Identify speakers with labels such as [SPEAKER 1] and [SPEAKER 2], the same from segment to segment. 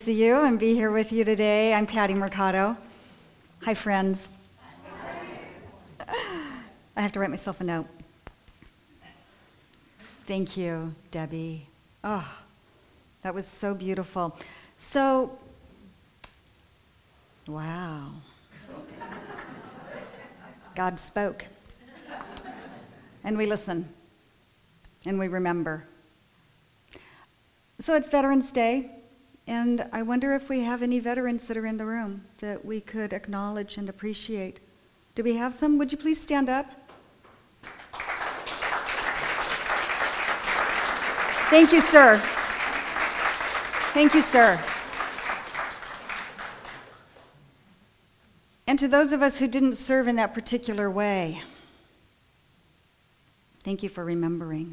[SPEAKER 1] see you and be here with you today. I'm Patty Mercado. Hi, friends. I have to write myself a note. Thank you, Debbie. Oh, that was so beautiful. So, wow. God spoke. And we listen. And we remember. So it's Veterans Day, and I wonder if we have any veterans that are in the room that we could acknowledge and appreciate. Do we have some? Would you please stand up? Thank you, sir. Thank you, sir. And to those of us who didn't serve in that particular way, thank you for remembering.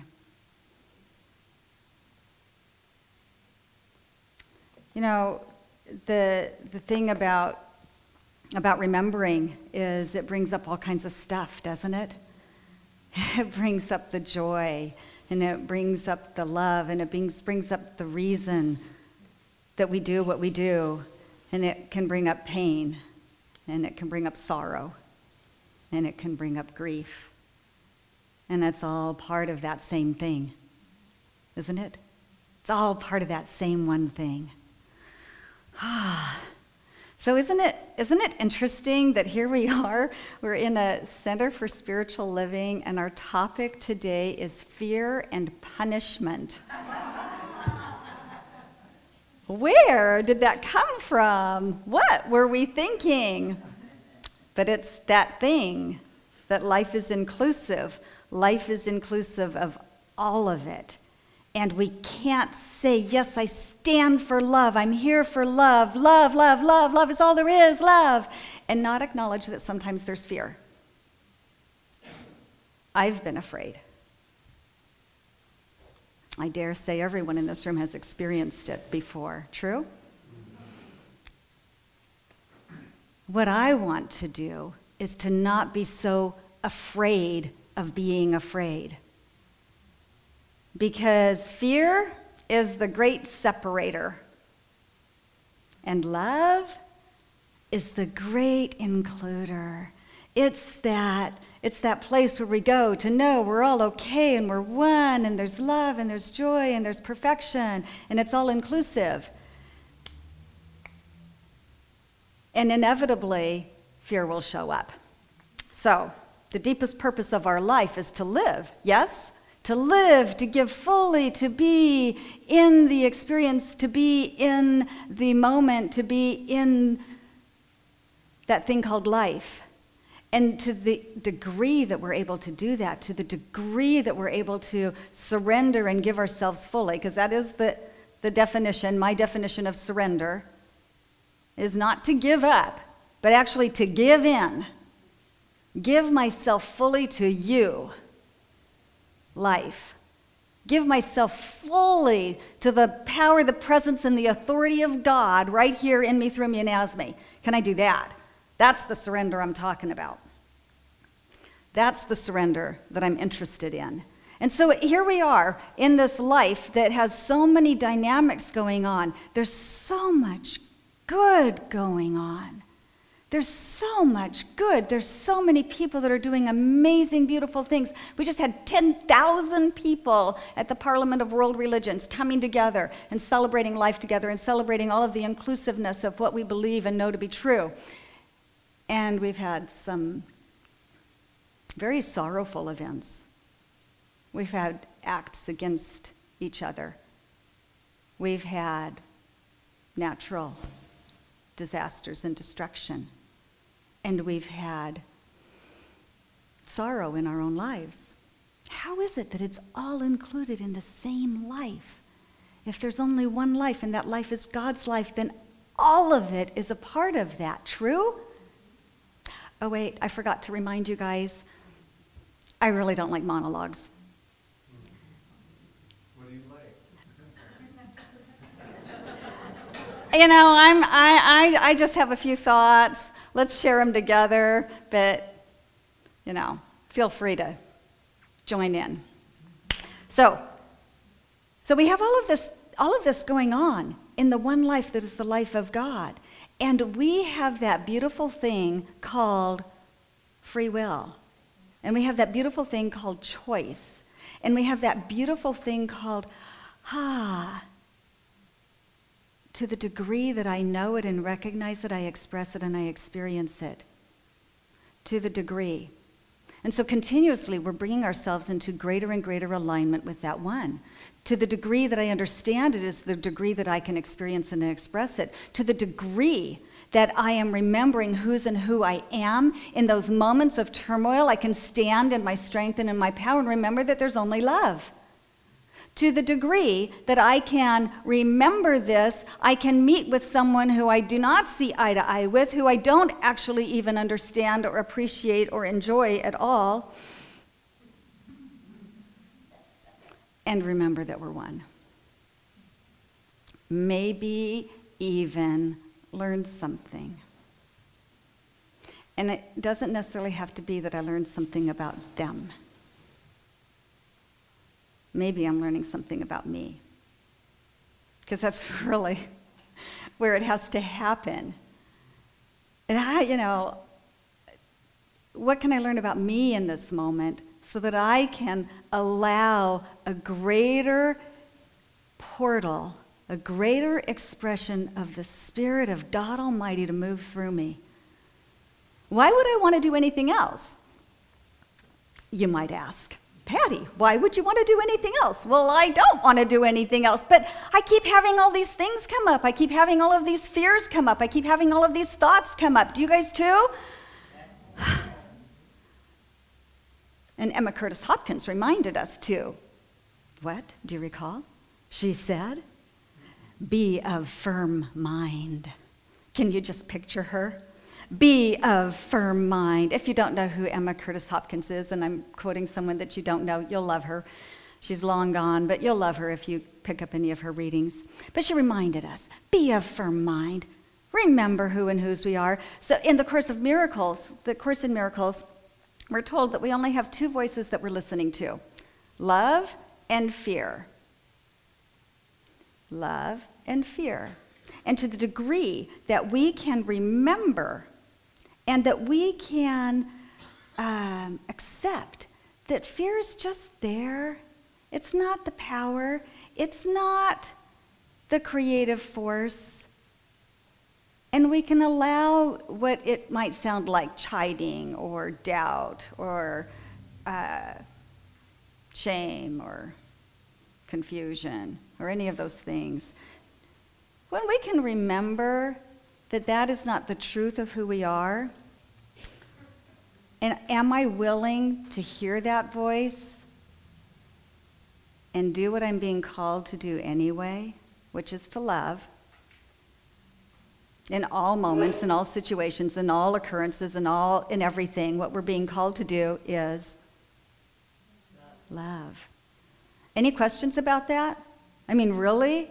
[SPEAKER 1] You know, the thing about remembering is it brings up all kinds of stuff, doesn't it? It brings up the joy, and it brings up the love, and it brings up the reason that we do what we do, and it can bring up pain, and it can bring up sorrow, and it can bring up grief. And that's all part of that same thing, isn't it? It's all part of that same one thing. So isn't it interesting that here we are, we're in a Center for Spiritual Living, and our topic today is fear and punishment. Where did that come from? What were we thinking? But it's that thing, that life is inclusive. Life is inclusive of all of it. And we can't say, yes, I stand for love. I'm here for love. Love, love, love. Love is all there is, love. And not acknowledge that sometimes there's fear. I've been afraid. I dare say everyone in this room has experienced it before. True? What I want to do is to not be so afraid of being afraid. Because fear is the great separator. And love is the great includer. It's that place where we go to know we're all okay and we're one, and there's love and there's joy and there's perfection, and it's all inclusive. And inevitably, fear will show up. So, the deepest purpose of our life is to live, yes? To live, to give fully, to be in the experience, to be in the moment, to be in that thing called life. And to the degree that we're able to do that, to the degree that we're able to surrender and give ourselves fully, because that is the definition, my definition of surrender, is not to give up, but actually to give in. Give myself fully to you. Life. Give myself fully to the power, the presence, and the authority of God right here in me, through me, and as me. Can I do that? That's the surrender I'm talking about. That's the surrender that I'm interested in. And so here we are in this life that has so many dynamics going on. There's so much good going on. There's so much good. There's so many people that are doing amazing, beautiful things. We just had 10,000 people at the Parliament of World Religions coming together and celebrating life together and celebrating all of the inclusiveness of what we believe and know to be true. And we've had some very sorrowful events. We've had acts against each other. We've had natural disasters and destruction. And we've had sorrow in our own lives. How is it that it's all included in the same life? If there's only one life and that life is God's life, then all of it is a part of that. True? Oh wait, I forgot to remind you guys, I really don't like monologues.
[SPEAKER 2] What do you like?
[SPEAKER 1] You know, I just have a few thoughts. Let's share them together, but, you know, feel free to join in. So we have all of this going on. in the one life that is the life of God. And we have that beautiful thing called free will. And we have that beautiful thing called choice. And we have that beautiful thing called, to the degree that I know it and recognize it, I express it and I experience it. To the degree. And so continuously we're bringing ourselves into greater and greater alignment with that one. To the degree that I understand it is the degree that I can experience and express it. To the degree that I am remembering whose and who I am in those moments of turmoil, I can stand in my strength and in my power and remember that there's only love. To the degree that I can remember this, I can meet with someone who I do not see eye to eye with, who I don't actually even understand or appreciate or enjoy at all, and remember that we're one. Maybe even learn something. And it doesn't necessarily have to be that I learned something about them. Maybe I'm learning something about me. Because that's really where it has to happen. And what can I learn about me in this moment so that I can allow a greater portal, a greater expression of the Spirit of God Almighty to move through me? Why would I want to do anything else? You might ask. Patty, why would you want to do anything else? Well, I don't want to do anything else, but I keep having all these things come up. I keep having all of these fears come up. I keep having all of these thoughts come up. Do you guys too? And Emma Curtis Hopkins reminded us too. What? Do you recall? She said, be of firm mind. Can you just picture her? Be of firm mind. If you don't know who Emma Curtis Hopkins is, and I'm quoting someone that you don't know, you'll love her. She's long gone, but you'll love her if you pick up any of her readings. But she reminded us, be of firm mind. Remember who and whose we are. So in the Course in Miracles, we're told that we only have two voices that we're listening to, love and fear. Love and fear. And to the degree that we can remember and that we can accept that fear is just there. It's not the power. It's not the creative force. And we can allow what it might sound like chiding or doubt or shame or confusion or any of those things. When we can remember that that is not the truth of who we are, and am I willing to hear that voice and do what I'm being called to do anyway, which is to love, in all moments, in all situations, in all occurrences, in everything, what we're being called to do is love. Any questions about that? I mean, really?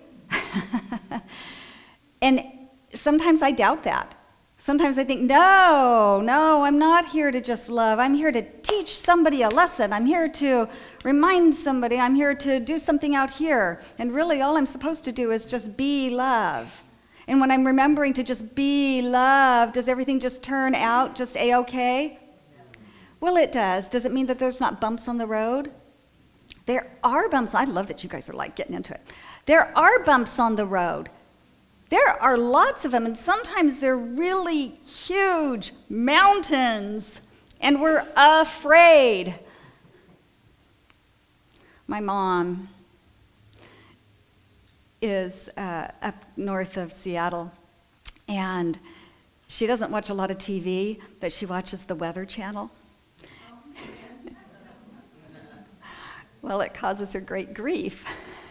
[SPEAKER 1] And sometimes I doubt that. Sometimes I think, no, I'm not here to just love. I'm here to teach somebody a lesson. I'm here to remind somebody. I'm here to do something out here. And really, all I'm supposed to do is just be love. And when I'm remembering to just be love, does everything just turn out just A-okay? Well, it does. Does it mean that there's not bumps on the road? There are bumps. I love that you guys are like getting into it. There are bumps on the road. There are lots of them, and sometimes they're really huge mountains, and we're afraid. My mom is up north of Seattle, and she doesn't watch a lot of TV, but she watches the Weather Channel. Well, it causes her great grief.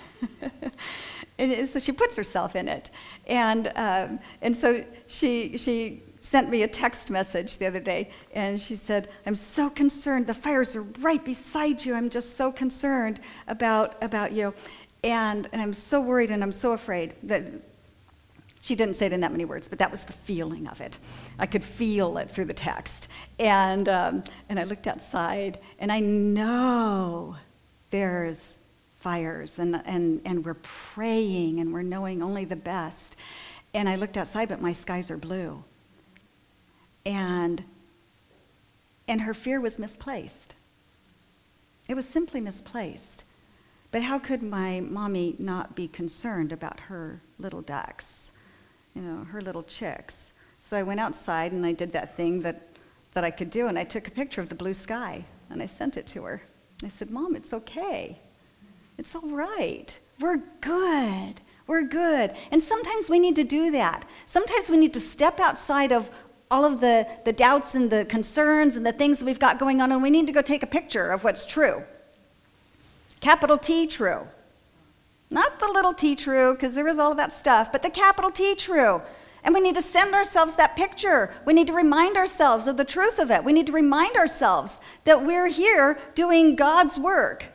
[SPEAKER 1] So she puts herself in it. And so she sent me a text message the other day, and she said, I'm so concerned. The fires are right beside you. I'm just so concerned about you. And I'm so worried and I'm so afraid. That she didn't say it in that many words, but that was the feeling of it. I could feel it through the text. And I looked outside, and I know there's fires, and we're praying, and we're knowing only the best. And I looked outside, but my skies are blue. And her fear was misplaced. It was simply misplaced. But how could my mommy not be concerned about her little ducks, her little chicks? So I went outside and I did that thing that I could do, and I took a picture of the blue sky, and I sent it to her. I said, Mom, it's okay. It's all right. We're good. We're good. And sometimes we need to do that. Sometimes we need to step outside of all of the doubts and the concerns and the things that we've got going on, and we need to go take a picture of what's true. Capital T true. Not the little t true, because there is all of that stuff, but the capital T true. And we need to send ourselves that picture. We need to remind ourselves of the truth of it. We need to remind ourselves that we're here doing God's work.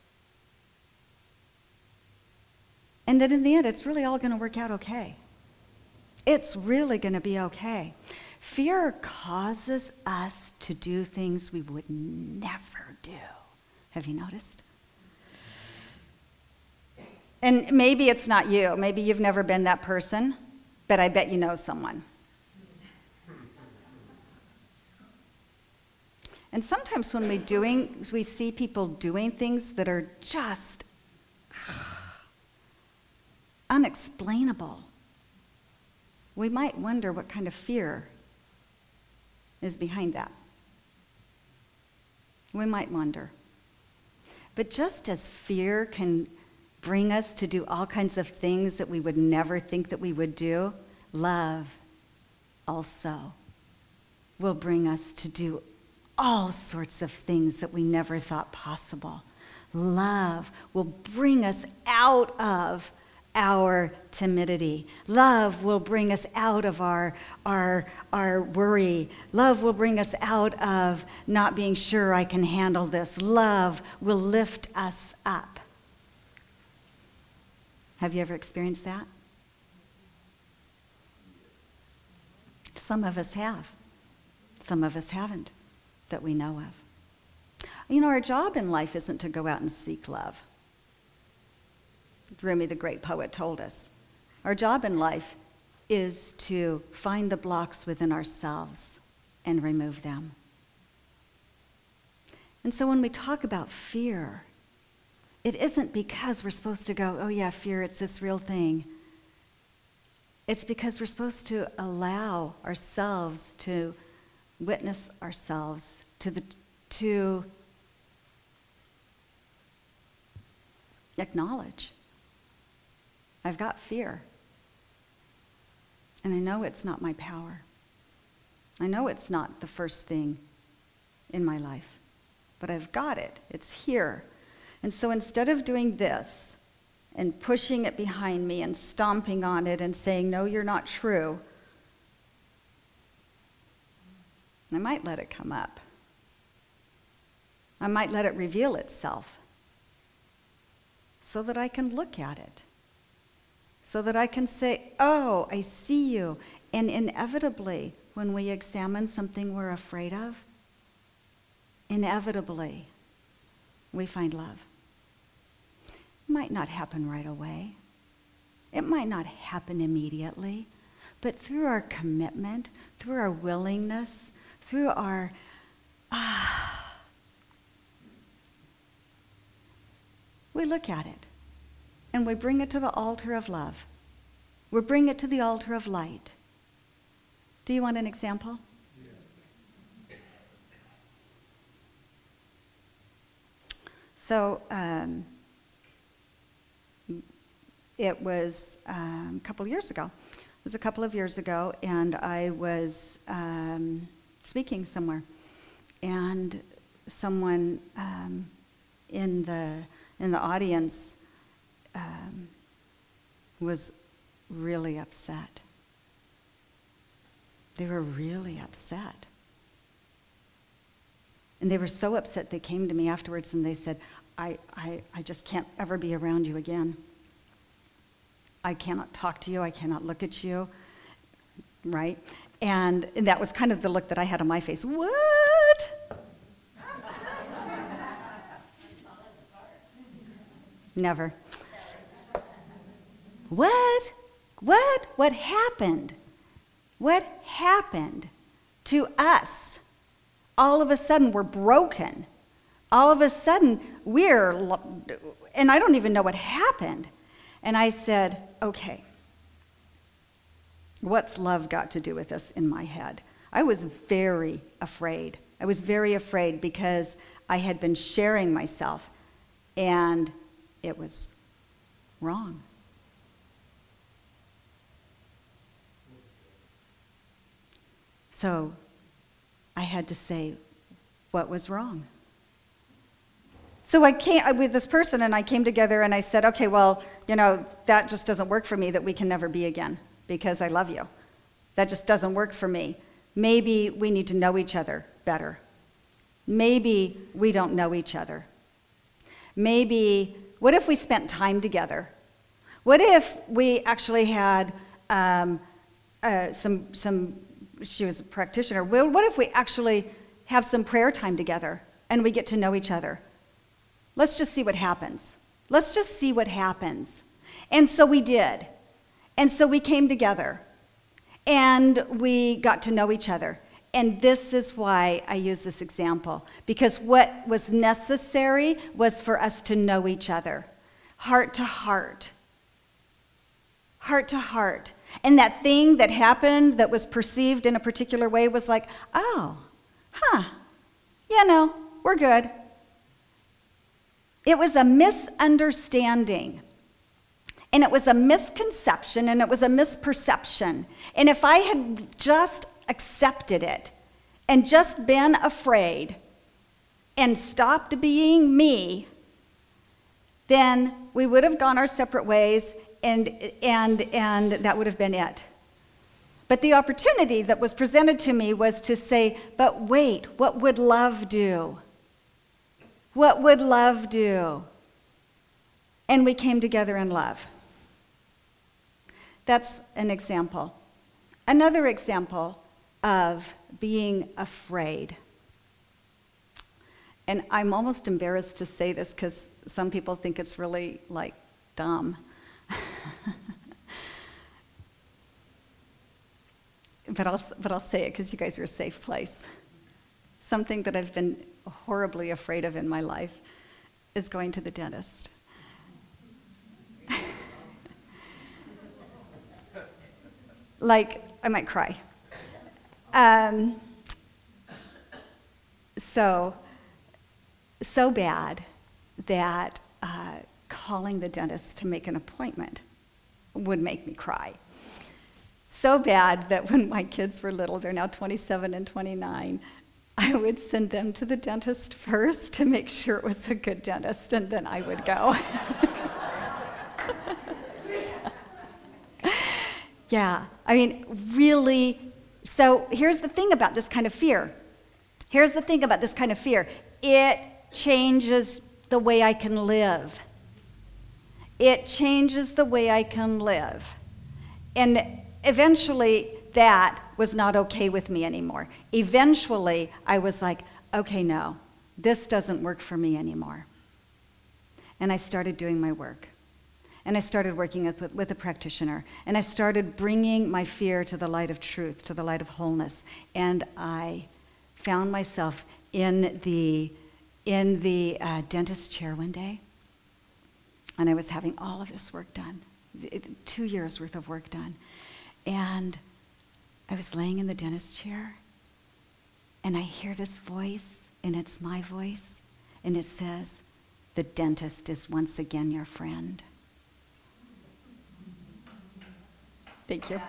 [SPEAKER 1] And that in the end, it's really all going to work out okay. It's really going to be okay. Fear causes us to do things we would never do. Have you noticed? And maybe it's not you. Maybe you've never been that person, but I bet you know someone. And sometimes when we see people doing things that are just unexplainable, we might wonder what kind of fear is behind that. We might wonder. But just as fear can bring us to do all kinds of things that we would never think that we would do, love also will bring us to do all sorts of things that we never thought possible. Love will bring us out of our timidity. Love will bring us out of our worry. Love will bring us out of not being sure I can handle this. Love will lift us up. Have you ever experienced that? Some of us have. Some of us haven't, that we know of. Our job in life isn't to go out and seek love. Rumi, the great poet, told us. Our job in life is to find the blocks within ourselves and remove them. And so when we talk about fear, it isn't because we're supposed to go, oh yeah, fear, it's this real thing. It's because we're supposed to allow ourselves to witness ourselves to acknowledge, I've got fear. And I know it's not my power. I know it's not the first thing in my life, but I've got it. It's here. And so instead of doing this and pushing it behind me and stomping on it and saying, no, you're not true, I might let it come up. I might let it reveal itself so that I can look at it, so that I can say, oh, I see you. And inevitably, when we examine something we're afraid of, inevitably, we find love. It might not happen right away. It might not happen immediately. But through our commitment, through our willingness, through our we look at it and we bring it to the altar of love. We bring it to the altar of light. Do you want an example? Yes. So it was a couple of years ago. It was a couple of years ago, and I was speaking somewhere, and someone in the audience was really upset. They were really upset. And they were so upset they came to me afterwards and they said, I just can't ever be around you again. I cannot talk to you. I cannot look at you. Right? And that was kind of the look that I had on my face. What? Never. What? What happened? What happened to us? All of a sudden, we're broken. All of a sudden, and I don't even know what happened. And I said, okay, what's love got to do with this in my head? I was very afraid. I was very afraid because I had been sharing myself, and it was wrong. So I had to say, what was wrong? So I came with this person, and I came together, and I said, okay, well, that just doesn't work for me, that we can never be again, because I love you. That just doesn't work for me. Maybe we need to know each other better. Maybe we don't know each other. Maybe, what if we spent time together? What if we actually had she was a practitioner. What if we actually have some prayer time together and we get to know each other? Let's just see what happens. Let's just see what happens. And so we did. And so we came together and we got to know each other. And this is why I use this example, because what was necessary was for us to know each other, heart to heart. Heart to heart. And that thing that happened that was perceived in a particular way was like, oh, we're good. It was a misunderstanding. And it was a misconception, and it was a misperception. And if I had just accepted it and just been afraid and stopped being me, then we would have gone our separate ways, and that would have been it. But the opportunity that was presented to me was to say, but wait, what would love do? What would love do? And we came together in love. That's an example. Another example of being afraid. And I'm almost embarrassed to say this because some people think it's really dumb. But I'll say it because you guys are a safe place. Something that I've been horribly afraid of in my life is going to the dentist. I might cry. So bad that calling the dentist to make an appointment would make me cry. So bad that when my kids were little, they're now 27 and 29, I would send them to the dentist first to make sure it was a good dentist, and then I would go. Yeah, really. So here's the thing about this kind of fear. It changes the way I can live. It changes the way I can live. And eventually, that was not okay with me anymore. Eventually, I was like, okay, no, this doesn't work for me anymore. And I started doing my work. And I started working with a practitioner. And I started bringing my fear to the light of truth, to the light of wholeness. And I found myself in the dentist chair one day. And I was having all of this work done, 2 years worth of work done. And I was laying in the dentist chair, and I hear this voice, and it's my voice, and it says, "The dentist is once again your friend." Thank you.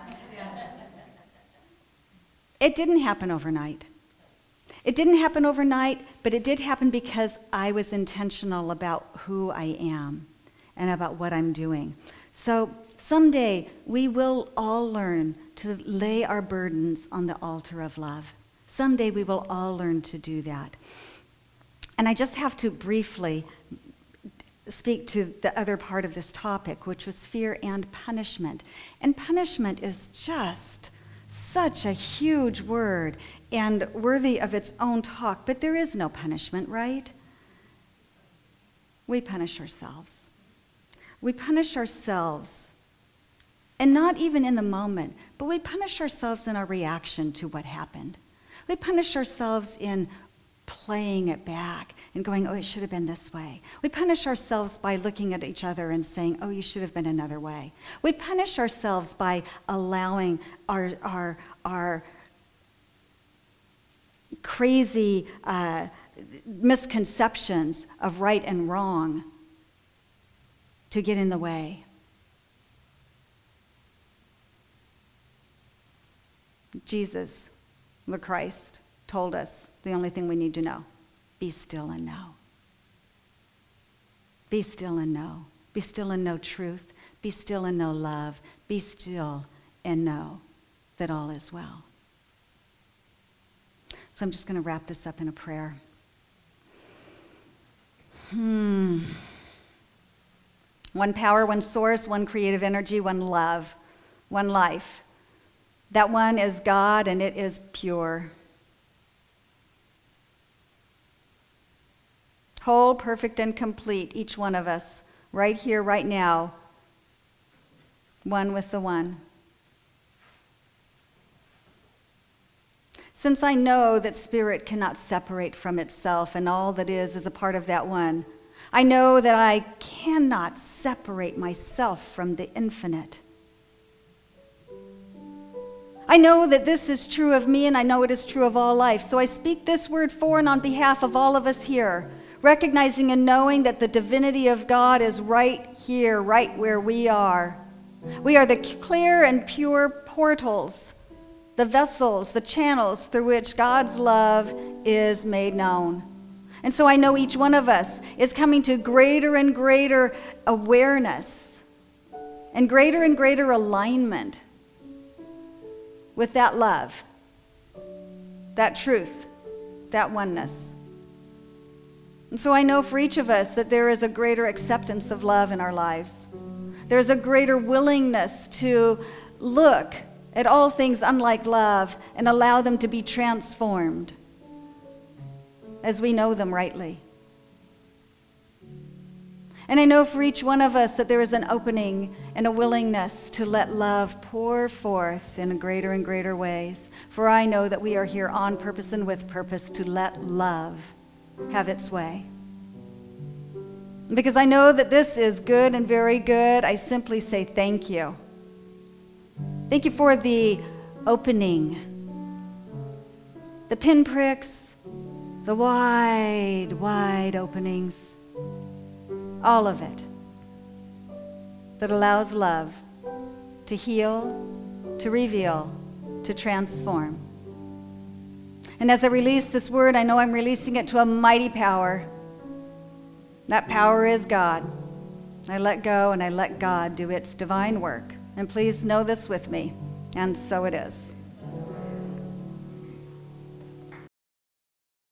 [SPEAKER 1] It didn't happen overnight. It didn't happen overnight, but it did happen because I was intentional about who I am and about what I'm doing. So someday we will all learn to lay our burdens on the altar of love. Someday we will all learn to do that. And I just have to briefly speak to the other part of this topic, which was fear and punishment. And punishment is just such a huge word and worthy of its own talk, but there is no punishment, right? We punish ourselves. we punish ourselves, and not even in the moment, but we punish ourselves in our reaction to what happened. We punish ourselves in playing it back and going, oh, it should have been this way. We punish ourselves by looking at each other and saying, oh, you should have been another way. We punish ourselves by allowing our crazy misconceptions of right and wrong to get in the way. Jesus, the Christ, told us the only thing we need to know: be still and know. Be still and know. Be still and know truth. Be still and know love. Be still and know that all is well. So I'm just going to wrap this up in a prayer. One power, one source, one creative energy, one love, one life. That one is God, and it is pure. Whole, perfect, and complete, each one of us, right here, right now, one with the one. Since I know that spirit cannot separate from itself, and all that is a part of that one, I know that I cannot separate myself from the infinite. I know that this is true of me, and I know it is true of all life. So I speak this word for and on behalf of all of us here, recognizing and knowing that the divinity of God is right here, right where we are. We are the clear and pure portals, the vessels, the channels through which God's love is made known. And so I know each one of us is coming to greater and greater awareness and greater alignment with that love, that truth, that oneness. And so I know for each of us that there is a greater acceptance of love in our lives. There's a greater willingness to look at all things unlike love and allow them to be transformed as we know them rightly. And I know for each one of us that there is an opening and a willingness to let love pour forth in greater and greater ways. For I know that we are here on purpose and with purpose to let love have its way. Because I know that this is good and very good, I simply say thank you. Thank you for the opening, the pinpricks, the wide, wide openings, all of it that allows love to heal, to reveal, to transform. And as I release this word, I know I'm releasing it to a mighty power. That power is God. I let go and I let God do its divine work. And please know this with me, and so it is.